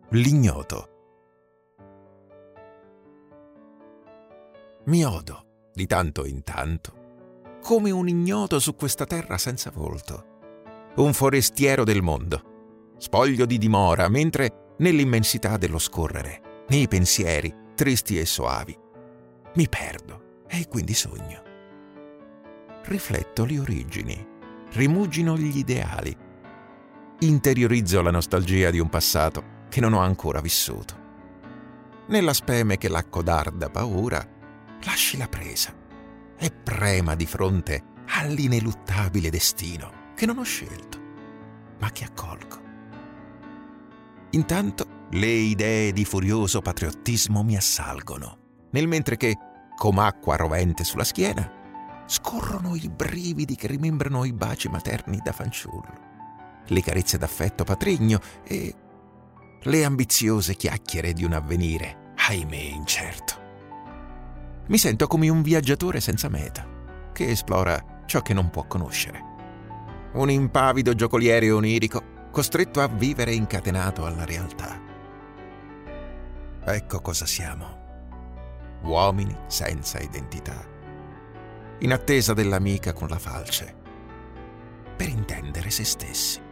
L'ignoto. Mi odo, di tanto in tanto, come un ignoto su questa terra senza volto, un forestiero del mondo, spoglio di dimora, mentre nell'immensità dello scorrere, nei pensieri tristi e soavi, mi perdo e quindi sogno. Rifletto le origini, rimugino gli ideali, interiorizzo la nostalgia di un passato che non ho ancora vissuto. Nella speme che l'accodarda paura, lasci la presa e prema di fronte all'ineluttabile destino che non ho scelto, ma che accolgo. Intanto le idee di furioso patriottismo mi assalgono, nel mentre che, come acqua rovente sulla schiena, scorrono i brividi che rimembrano i baci materni da fanciullo, le carezze d'affetto patrigno e le ambiziose chiacchiere di un avvenire, ahimè, incerto. Mi sento come un viaggiatore senza meta, che esplora ciò che non può conoscere. Un impavido giocoliere onirico, costretto a vivere incatenato alla realtà. Ecco cosa siamo. Uomini senza identità, in attesa dell'amica con la falce, per intendere se stessi.